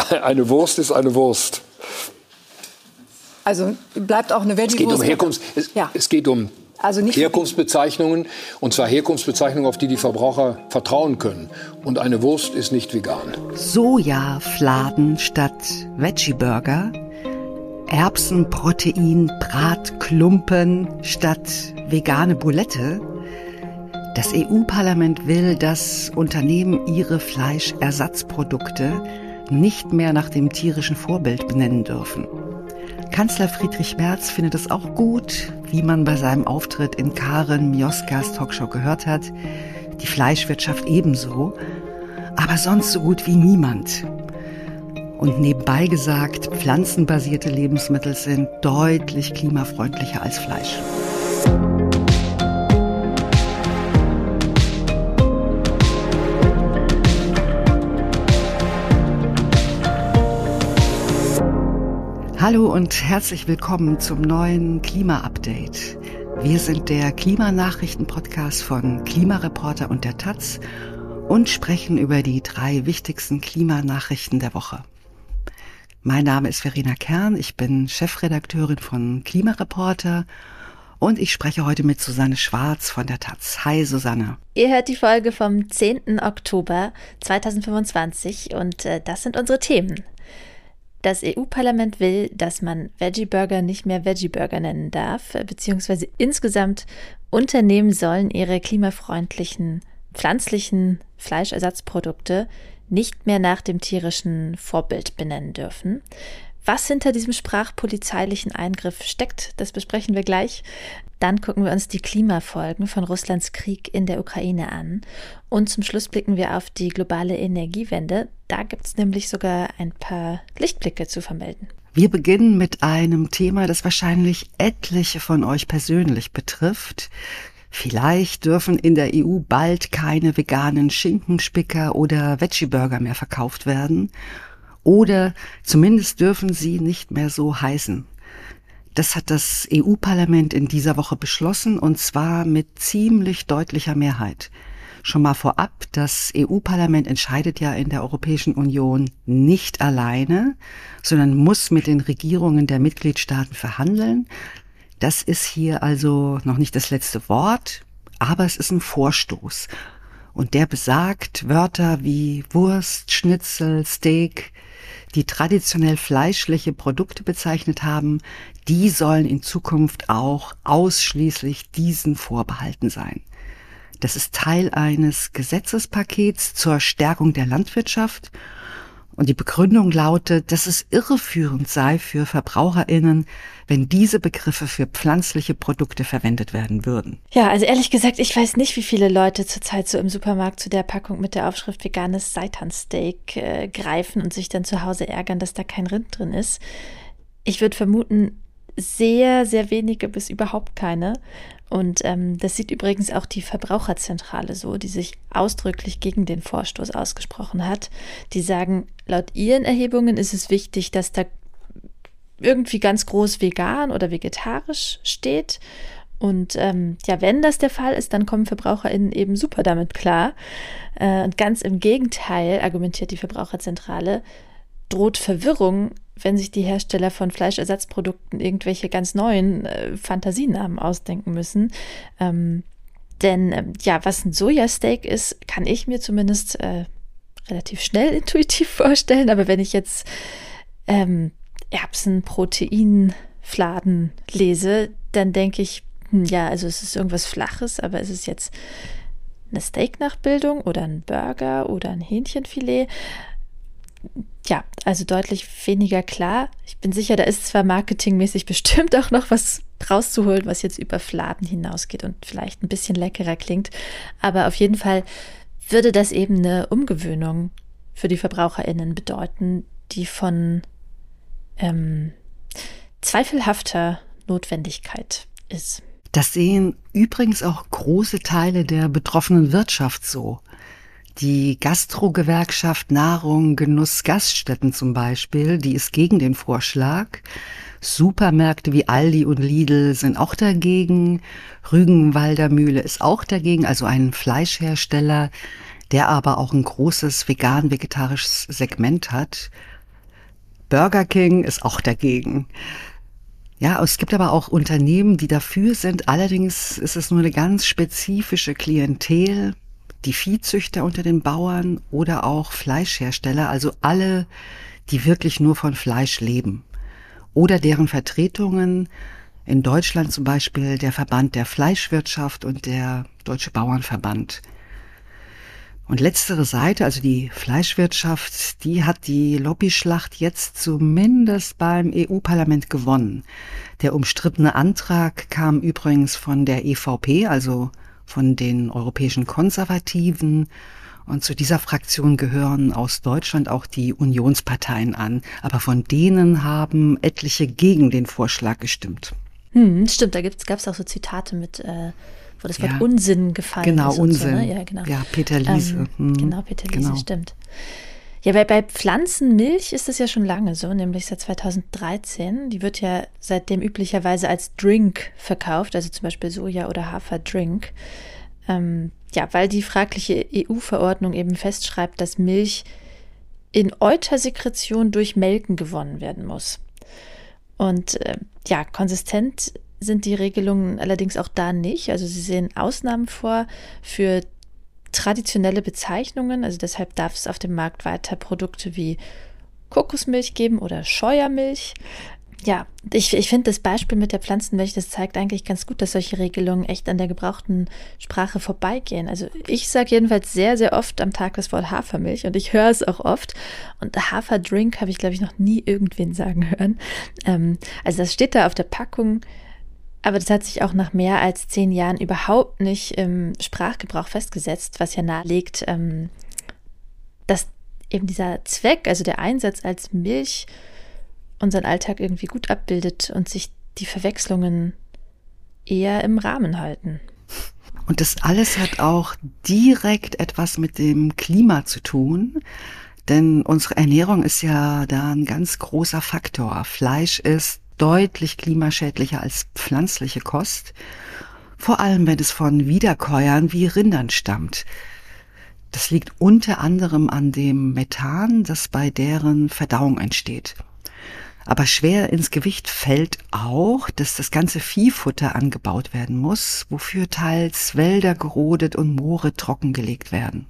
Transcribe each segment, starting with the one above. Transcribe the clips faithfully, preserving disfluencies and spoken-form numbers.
eine Wurst ist eine Wurst. Also bleibt auch eine Veggie-Wurst. Es geht um Herkunft, es, ja. es geht um also nicht Herkunftsbezeichnungen, und zwar Herkunftsbezeichnungen, auf die die Verbraucher vertrauen können. Und eine Wurst ist nicht vegan. Sojafladen statt Veggie-Burger, Erbsenprotein-Bratklumpen statt vegane Bulette. Das E U-Parlament will, dass Unternehmen ihre Fleischersatzprodukte nicht mehr nach dem tierischen Vorbild benennen dürfen. Kanzler Friedrich Merz findet es auch gut, wie man bei seinem Auftritt in Karen Mioskas Talkshow gehört hat, die Fleischwirtschaft ebenso, aber sonst so gut wie niemand. Und nebenbei gesagt, pflanzenbasierte Lebensmittel sind deutlich klimafreundlicher als Fleisch. Hallo und herzlich willkommen zum neuen Klima-Update. Wir sind der Klimanachrichten-Podcast von Klimareporter und der Taz und sprechen über die drei wichtigsten Klimanachrichten der Woche. Mein Name ist Verena Kern, ich bin Chefredakteurin von Klimareporter und ich spreche heute mit Susanne Schwarz von der Taz. Hi Susanne. Ihr hört die Folge vom zehnten Oktober zweitausendfünfundzwanzig und äh, das sind unsere Themen. Das E U-Parlament will, dass man Veggie-Burger nicht mehr Veggie-Burger nennen darf, beziehungsweise insgesamt Unternehmen sollen ihre klimafreundlichen pflanzlichen Fleischersatzprodukte nicht mehr nach dem tierischen Vorbild benennen dürfen. Was hinter diesem sprachpolizeilichen Eingriff steckt, das besprechen wir gleich. Dann gucken wir uns die Klimafolgen von Russlands Krieg in der Ukraine an. Und zum Schluss blicken wir auf die globale Energiewende. Da gibt es nämlich sogar ein paar Lichtblicke zu vermelden. Wir beginnen mit einem Thema, das wahrscheinlich etliche von euch persönlich betrifft. Vielleicht dürfen in der E U bald keine veganen Schinkenspicker oder Veggie-Burger mehr verkauft werden. Oder zumindest dürfen sie nicht mehr so heißen. Das hat das E U-Parlament in dieser Woche beschlossen, und zwar mit ziemlich deutlicher Mehrheit. Schon mal vorab, das E U-Parlament entscheidet ja in der Europäischen Union nicht alleine, sondern muss mit den Regierungen der Mitgliedstaaten verhandeln. Das ist hier also noch nicht das letzte Wort, aber es ist ein Vorstoß. Und der besagt, Wörter wie Wurst, Schnitzel, Steak, die traditionell fleischliche Produkte bezeichnet haben, die sollen in Zukunft auch ausschließlich diesen vorbehalten sein. Das ist Teil eines Gesetzespakets zur Stärkung der Landwirtschaft. Und die Begründung lautet, dass es irreführend sei für VerbraucherInnen, wenn diese Begriffe für pflanzliche Produkte verwendet werden würden. Ja, also ehrlich gesagt, ich weiß nicht, wie viele Leute zurzeit so im Supermarkt zu der Packung mit der Aufschrift veganes Seitansteak äh, greifen und sich dann zu Hause ärgern, dass da kein Rind drin ist. Ich würde vermuten, sehr, sehr wenige bis überhaupt keine. Und ähm, das sieht übrigens auch die Verbraucherzentrale so, die sich ausdrücklich gegen den Vorstoß ausgesprochen hat. Die sagen, laut ihren Erhebungen ist es wichtig, dass da irgendwie ganz groß vegan oder vegetarisch steht. Und ähm, ja, wenn das der Fall ist, dann kommen VerbraucherInnen eben super damit klar. Äh, und ganz im Gegenteil, argumentiert die Verbraucherzentrale, droht Verwirrung, wenn sich die Hersteller von Fleischersatzprodukten irgendwelche ganz neuen äh, Fantasienamen ausdenken müssen. Ähm, denn ähm, ja, was ein Sojasteak ist, kann ich mir zumindest äh, relativ schnell intuitiv vorstellen. Aber wenn ich jetzt ähm, Erbsenproteinfladen lese, dann denke ich, hm, ja, also es ist irgendwas Flaches, aber ist es jetzt eine Steak-Nachbildung oder ein Burger oder ein Hähnchenfilet? Ja, also deutlich weniger klar. Ich bin sicher, da ist zwar marketingmäßig bestimmt auch noch was rauszuholen, was jetzt über Fladen hinausgeht und vielleicht ein bisschen leckerer klingt, aber auf jeden Fall würde das eben eine Umgewöhnung für die VerbraucherInnen bedeuten, die von ähm, zweifelhafter Notwendigkeit ist. Das sehen übrigens auch große Teile der betroffenen Wirtschaft so. Die Gastro-Gewerkschaft Nahrung, Genuss, Gaststätten zum Beispiel, die ist gegen den Vorschlag. Supermärkte wie Aldi und Lidl sind auch dagegen. Rügenwalder Mühle ist auch dagegen, also ein Fleischhersteller, der aber auch ein großes vegan-vegetarisches Segment hat. Burger King ist auch dagegen. Ja, es gibt aber auch Unternehmen, die dafür sind. Allerdings ist es nur eine ganz spezifische Klientel, die Viehzüchter unter den Bauern oder auch Fleischhersteller, also alle, die wirklich nur von Fleisch leben. Oder deren Vertretungen, in Deutschland zum Beispiel der Verband der Fleischwirtschaft und der Deutsche Bauernverband. Und letztere Seite, also die Fleischwirtschaft, die hat die Lobbyschlacht jetzt zumindest beim E U-Parlament gewonnen. Der umstrittene Antrag kam übrigens von der E V P, also von den europäischen Konservativen. Und zu dieser Fraktion gehören aus Deutschland auch die Unionsparteien an. Aber von denen haben etliche gegen den Vorschlag gestimmt. Hm, stimmt, da gab es auch so Zitate mit... Äh wo das Wort ja. Unsinn gefallen genau, ist. Unsinn. So, ne? Ja, genau. Ja, Peter Liese. Ähm, hm. Genau, Peter Liese, genau. stimmt. Ja, weil bei Pflanzenmilch ist es ja schon lange so, nämlich seit zweitausenddreizehn. Die wird ja seitdem üblicherweise als Drink verkauft, also zum Beispiel Soja- oder Haferdrink. Ähm, ja, weil die fragliche E U-Verordnung eben festschreibt, dass Milch in Eutersekretion durch Melken gewonnen werden muss. Und äh, ja, konsistent sind die Regelungen allerdings auch da nicht. Also sie sehen Ausnahmen vor für traditionelle Bezeichnungen. Also deshalb darf es auf dem Markt weiter Produkte wie Kokosmilch geben oder Scheuermilch. Ja, ich, ich finde das Beispiel mit der Pflanzenmilch, das zeigt eigentlich ganz gut, dass solche Regelungen echt an der gebrauchten Sprache vorbeigehen. Also ich sage jedenfalls sehr, sehr oft am Tag das Wort Hafermilch und ich höre es auch oft. Und Haferdrink habe ich, glaube ich, noch nie irgendwen sagen hören. Ähm, also das steht da auf der Packung. Aber das hat sich auch nach mehr als zehn Jahren überhaupt nicht im Sprachgebrauch festgesetzt, was ja nahelegt, ähm, dass eben dieser Zweck, also der Einsatz als Milch, unseren Alltag irgendwie gut abbildet und sich die Verwechslungen eher im Rahmen halten. Und das alles hat auch direkt etwas mit dem Klima zu tun, denn unsere Ernährung ist ja da ein ganz großer Faktor. Fleisch ist deutlich klimaschädlicher als pflanzliche Kost, vor allem wenn es von Wiederkäuern wie Rindern stammt. Das liegt unter anderem an dem Methan, das bei deren Verdauung entsteht. Aber schwer ins Gewicht fällt auch, dass das ganze Viehfutter angebaut werden muss, wofür teils Wälder gerodet und Moore trockengelegt werden.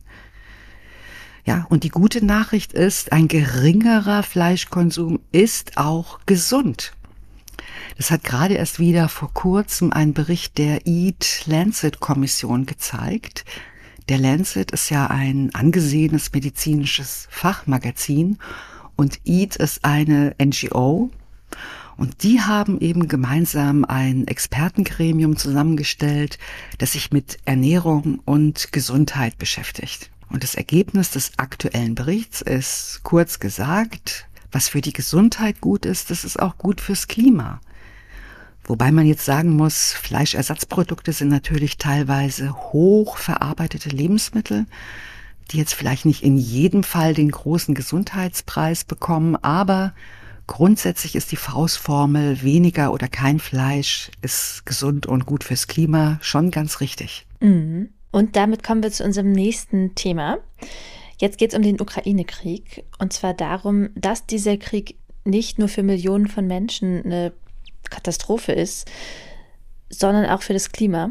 Ja, und die gute Nachricht ist, ein geringerer Fleischkonsum ist auch gesund. Das hat gerade erst wieder vor kurzem ein Bericht der Eat-Lancet-Kommission gezeigt. Der Lancet ist ja ein angesehenes medizinisches Fachmagazin und Eat ist eine N G O. Und die haben eben gemeinsam ein Expertengremium zusammengestellt, das sich mit Ernährung und Gesundheit beschäftigt. Und das Ergebnis des aktuellen Berichts ist, kurz gesagt, was für die Gesundheit gut ist, das ist auch gut fürs Klima. Wobei man jetzt sagen muss, Fleischersatzprodukte sind natürlich teilweise hochverarbeitete Lebensmittel, die jetzt vielleicht nicht in jedem Fall den großen Gesundheitspreis bekommen, aber grundsätzlich ist die Faustformel weniger oder kein Fleisch ist gesund und gut fürs Klima schon ganz richtig. Mhm. Und damit kommen wir zu unserem nächsten Thema. Jetzt geht es um den Ukraine-Krieg und zwar darum, dass dieser Krieg nicht nur für Millionen von Menschen eine Katastrophe ist, sondern auch für das Klima.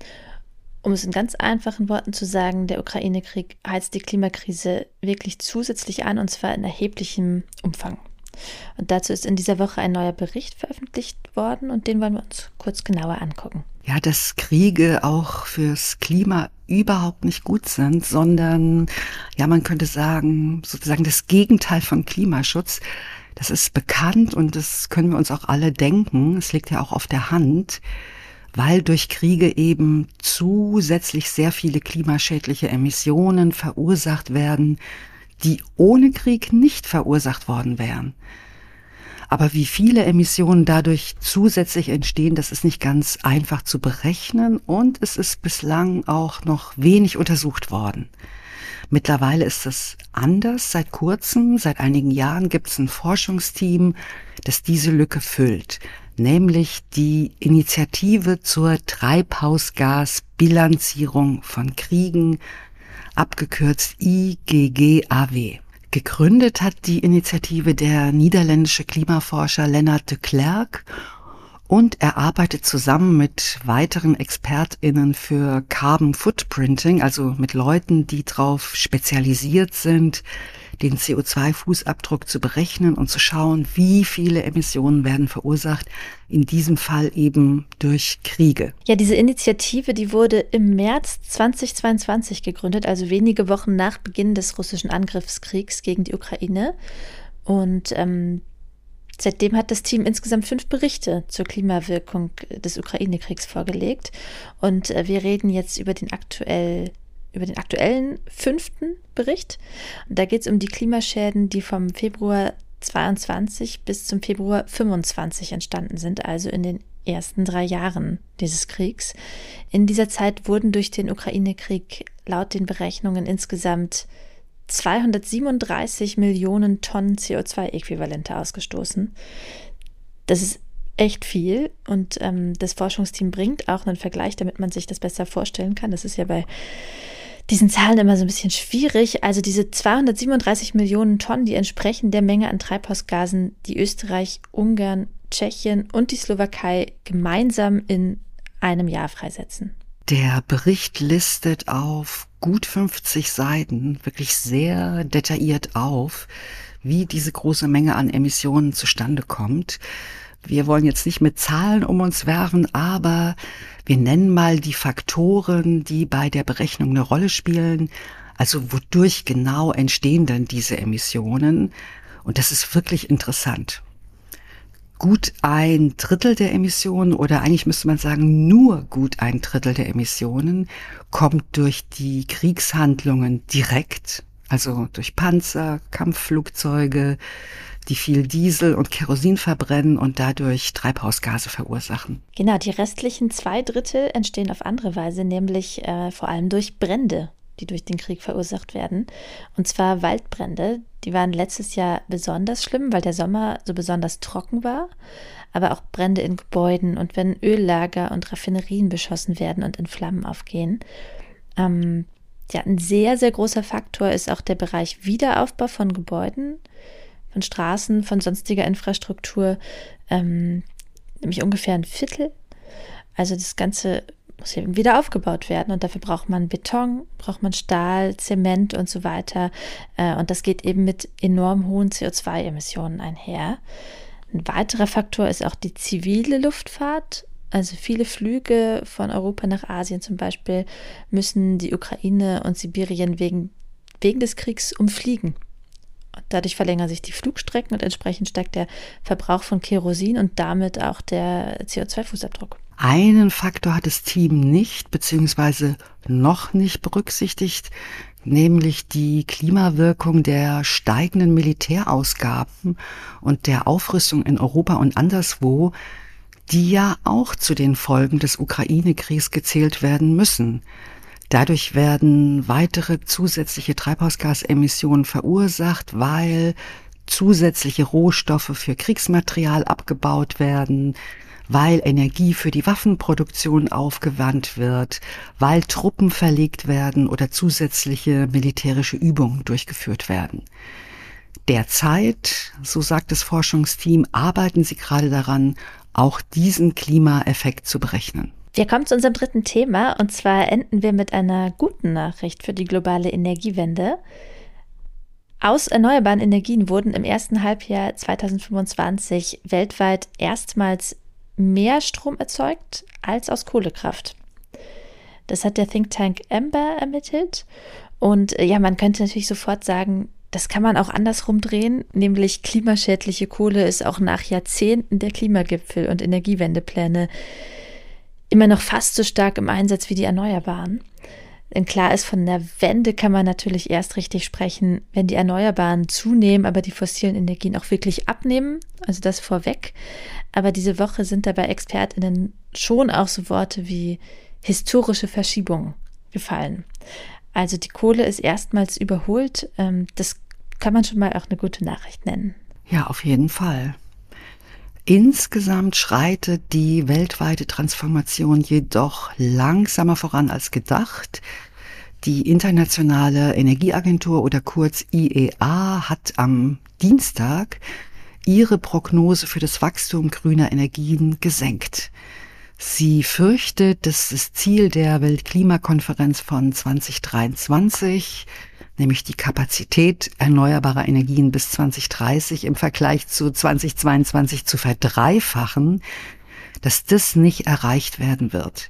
Um es in ganz einfachen Worten zu sagen, der Ukraine-Krieg heizt die Klimakrise wirklich zusätzlich an und zwar in erheblichem Umfang. Und dazu ist in dieser Woche ein neuer Bericht veröffentlicht worden und den wollen wir uns kurz genauer angucken. Ja, dass Kriege auch fürs Klima überhaupt nicht gut sind, sondern, ja, man könnte sagen, sozusagen das Gegenteil von Klimaschutz. Das ist bekannt und das können wir uns auch alle denken. Es liegt ja auch auf der Hand, weil durch Kriege eben zusätzlich sehr viele klimaschädliche Emissionen verursacht werden, die ohne Krieg nicht verursacht worden wären. Aber wie viele Emissionen dadurch zusätzlich entstehen, das ist nicht ganz einfach zu berechnen und es ist bislang auch noch wenig untersucht worden. Mittlerweile ist es anders. Seit kurzem, seit einigen Jahren gibt es ein Forschungsteam, das diese Lücke füllt, nämlich die Initiative zur Treibhausgasbilanzierung von Kriegen, abgekürzt I G G A W. Gegründet hat die Initiative der niederländische Klimaforscher Lennart de Klerk und er arbeitet zusammen mit weiteren ExpertInnen für Carbon Footprinting, also mit Leuten, die darauf spezialisiert sind, den C O zwei Fußabdruck zu berechnen und zu schauen, wie viele Emissionen werden verursacht, in diesem Fall eben durch Kriege. Ja, diese Initiative, die wurde im März zweitausendzweiundzwanzig gegründet, also wenige Wochen nach Beginn des russischen Angriffskriegs gegen die Ukraine. Und ähm, seitdem hat das Team insgesamt fünf Berichte zur Klimawirkung des Ukraine-Kriegs vorgelegt. Und äh, wir reden jetzt über den aktuell über den aktuellen fünften Bericht. Und da geht es um die Klimaschäden, die vom Februar zweiundzwanzig bis zum Februar fünfundzwanzig entstanden sind, also in den ersten drei Jahren dieses Kriegs. In dieser Zeit wurden durch den Ukraine-Krieg laut den Berechnungen insgesamt zweihundertsiebenunddreißig Millionen Tonnen C O zwei Äquivalente ausgestoßen. Das ist echt viel und ähm, das Forschungsteam bringt auch einen Vergleich, damit man sich das besser vorstellen kann. Das ist ja bei diesen Zahlen immer so ein bisschen schwierig. Also diese zweihundertsiebenunddreißig Millionen Tonnen, die entsprechen der Menge an Treibhausgasen, die Österreich, Ungarn, Tschechien und die Slowakei gemeinsam in einem Jahr freisetzen. Der Bericht listet auf gut fünfzig Seiten wirklich sehr detailliert auf, wie diese große Menge an Emissionen zustande kommt. Wir wollen jetzt nicht mit Zahlen um uns werfen, aber wir nennen mal die Faktoren, die bei der Berechnung eine Rolle spielen. Also wodurch genau entstehen denn diese Emissionen? Und das ist wirklich interessant. Gut ein Drittel der Emissionen, oder eigentlich müsste man sagen, nur gut ein Drittel der Emissionen kommt durch die Kriegshandlungen direkt, also durch Panzer, Kampfflugzeuge, die viel Diesel und Kerosin verbrennen und dadurch Treibhausgase verursachen. Genau, die restlichen zwei Drittel entstehen auf andere Weise, nämlich äh, vor allem durch Brände, die durch den Krieg verursacht werden. Und zwar Waldbrände, die waren letztes Jahr besonders schlimm, weil der Sommer so besonders trocken war, aber auch Brände in Gebäuden und wenn Öllager und Raffinerien beschossen werden und in Flammen aufgehen. Ähm, ja, ein sehr, sehr großer Faktor ist auch der Bereich Wiederaufbau von Gebäuden, von Straßen, von sonstiger Infrastruktur, ähm, nämlich ungefähr ein Viertel. Also das Ganze muss eben wieder aufgebaut werden und dafür braucht man Beton, braucht man Stahl, Zement und so weiter. Äh, und das geht eben mit enorm hohen C O zwei Emissionen einher. Ein weiterer Faktor ist auch die zivile Luftfahrt. Also viele Flüge von Europa nach Asien zum Beispiel müssen die Ukraine und Sibirien wegen, wegen des Kriegs umfliegen. Und dadurch verlängern sich die Flugstrecken und entsprechend steigt der Verbrauch von Kerosin und damit auch der C O zwei Fußabdruck. Einen Faktor hat das Team nicht, beziehungsweise noch nicht berücksichtigt, nämlich die Klimawirkung der steigenden Militärausgaben und der Aufrüstung in Europa und anderswo, die ja auch zu den Folgen des Ukraine-Kriegs gezählt werden müssen. Dadurch werden weitere zusätzliche Treibhausgasemissionen verursacht, weil zusätzliche Rohstoffe für Kriegsmaterial abgebaut werden, weil Energie für die Waffenproduktion aufgewandt wird, weil Truppen verlegt werden oder zusätzliche militärische Übungen durchgeführt werden. Derzeit, so sagt das Forschungsteam, arbeiten sie gerade daran, auch diesen Klimaeffekt zu berechnen. Wir kommen zu unserem dritten Thema und zwar enden wir mit einer guten Nachricht für die globale Energiewende. Aus erneuerbaren Energien wurden im ersten Halbjahr zweitausendfünfundzwanzig weltweit erstmals mehr Strom erzeugt als aus Kohlekraft. Das hat der Think Tank Amber ermittelt und ja, man könnte natürlich sofort sagen, das kann man auch andersrum drehen, nämlich klimaschädliche Kohle ist auch nach Jahrzehnten der Klimagipfel und Energiewendepläne immer noch fast so stark im Einsatz wie die Erneuerbaren. Denn klar ist, von der Wende kann man natürlich erst richtig sprechen, wenn die Erneuerbaren zunehmen, aber die fossilen Energien auch wirklich abnehmen, also das vorweg. Aber diese Woche sind dabei ExpertInnen schon auch so Worte wie historische Verschiebung gefallen. Also die Kohle ist erstmals überholt. Das kann man schon mal auch eine gute Nachricht nennen. Ja, auf jeden Fall. Insgesamt schreitet die weltweite Transformation jedoch langsamer voran als gedacht. Die Internationale Energieagentur oder kurz I E A hat am Dienstag ihre Prognose für das Wachstum grüner Energien gesenkt. Sie fürchtet, dass das Ziel der Weltklimakonferenz von zwanzig dreiundzwanzig, nämlich die Kapazität erneuerbarer Energien bis zwanzig dreißig im Vergleich zu zwanzig zweiundzwanzig zu verdreifachen, dass das nicht erreicht werden wird.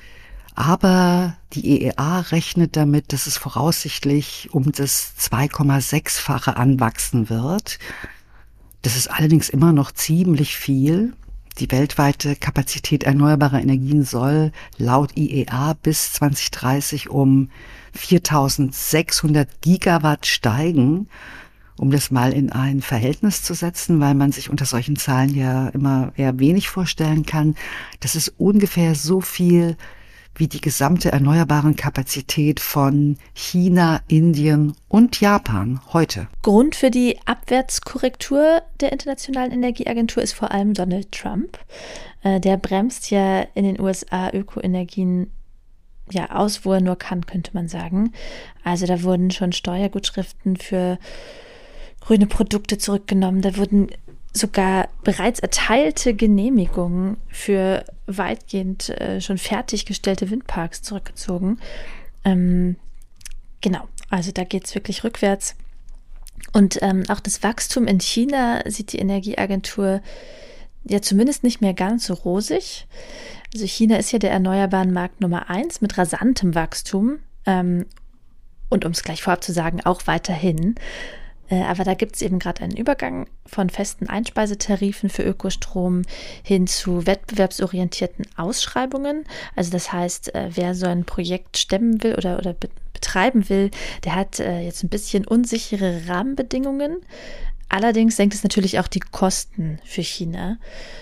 Aber die I E A rechnet damit, dass es voraussichtlich um das zwei Komma sechs-fache anwachsen wird. Das ist allerdings immer noch ziemlich viel. Die weltweite Kapazität erneuerbarer Energien soll laut I E A bis zwanzig dreißig um viertausendsechshundert Gigawatt steigen. Um das mal in ein Verhältnis zu setzen, weil man sich unter solchen Zahlen ja immer eher wenig vorstellen kann. Das ist ungefähr so viel wie die gesamte erneuerbaren Kapazität von China, Indien und Japan heute. Grund für die Abwärtskorrektur der Internationalen Energieagentur ist vor allem Donald Trump. Der bremst ja in den U S A Ökoenergien ja aus, wo er nur kann, könnte man sagen. Also da wurden schon Steuergutschriften für grüne Produkte zurückgenommen. Da wurden sogar bereits erteilte Genehmigungen für weitgehend äh, schon fertiggestellte Windparks zurückgezogen. Ähm, genau, also da geht es wirklich rückwärts. Und ähm, auch das Wachstum in China sieht die Energieagentur ja zumindest nicht mehr ganz so rosig. Also China ist ja der erneuerbaren Markt Nummer eins mit rasantem Wachstum. Ähm, und um es gleich vorab zu sagen, auch weiterhin. Aber da gibt es eben gerade einen Übergang von festen Einspeisetarifen für Ökostrom hin zu wettbewerbsorientierten Ausschreibungen. Also das heißt, wer so ein Projekt stemmen will oder, oder betreiben will, der hat jetzt ein bisschen unsichere Rahmenbedingungen. Allerdings senkt es natürlich auch die Kosten für China.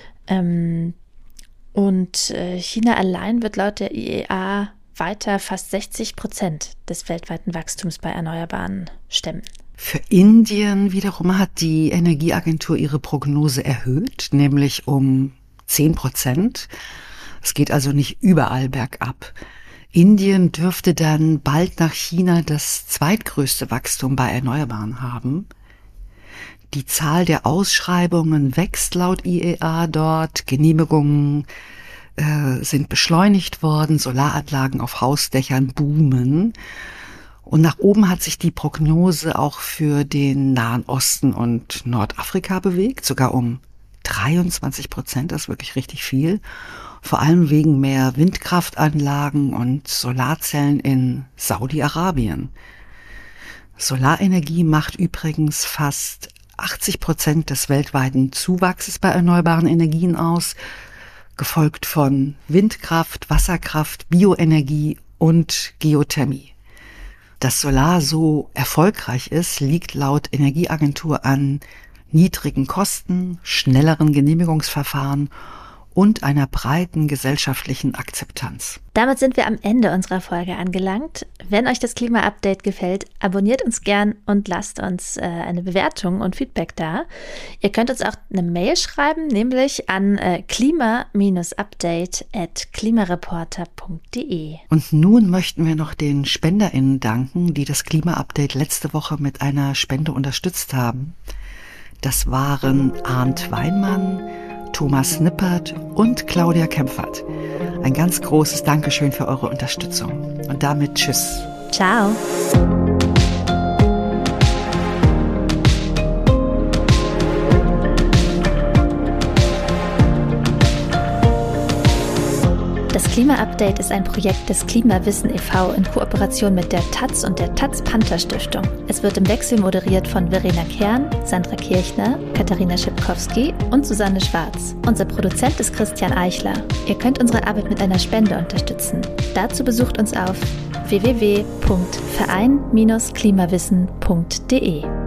Und China allein wird laut der I E A weiter fast sechzig Prozent des weltweiten Wachstums bei Erneuerbaren stemmen. Für Indien wiederum hat die Energieagentur ihre Prognose erhöht, nämlich um zehn Prozent. Es geht also nicht überall bergab. Indien dürfte dann bald nach China das zweitgrößte Wachstum bei Erneuerbaren haben. Die Zahl der Ausschreibungen wächst laut I E A dort. Genehmigungen äh, sind beschleunigt worden. Solaranlagen auf Hausdächern boomen. Und nach oben hat sich die Prognose auch für den Nahen Osten und Nordafrika bewegt, sogar um dreiundzwanzig Prozent, das ist wirklich richtig viel. Vor allem wegen mehr Windkraftanlagen und Solarzellen in Saudi-Arabien. Solarenergie macht übrigens fast achtzig Prozent des weltweiten Zuwachses bei erneuerbaren Energien aus, gefolgt von Windkraft, Wasserkraft, Bioenergie und Geothermie. Dass Solar so erfolgreich ist, liegt laut Energieagentur an niedrigen Kosten, schnelleren Genehmigungsverfahren und einer breiten gesellschaftlichen Akzeptanz. Damit sind wir am Ende unserer Folge angelangt. Wenn euch das Klima-Update gefällt, abonniert uns gern und lasst uns äh, eine Bewertung und Feedback da. Ihr könnt uns auch eine Mail schreiben, nämlich an äh, klima-update at klimareporter punkt de. Und nun möchten wir noch den SpenderInnen danken, die das Klima-Update letzte Woche mit einer Spende unterstützt haben. Das waren Arndt Weinmann, Thomas Nippert und Claudia Kempfert. Ein ganz großes Dankeschön für eure Unterstützung. Und damit tschüss. Ciao. Das Klima-Update ist ein Projekt des Klimawissen e V in Kooperation mit der Taz und der Taz-Panther-Stiftung. Es wird im Wechsel moderiert von Verena Kern, Sandra Kirchner, Katharina Schipkowski und Susanne Schwarz. Unser Produzent ist Christian Eichler. Ihr könnt unsere Arbeit mit einer Spende unterstützen. Dazu besucht uns auf w w w punkt verein Bindestrich klimawissen punkt de.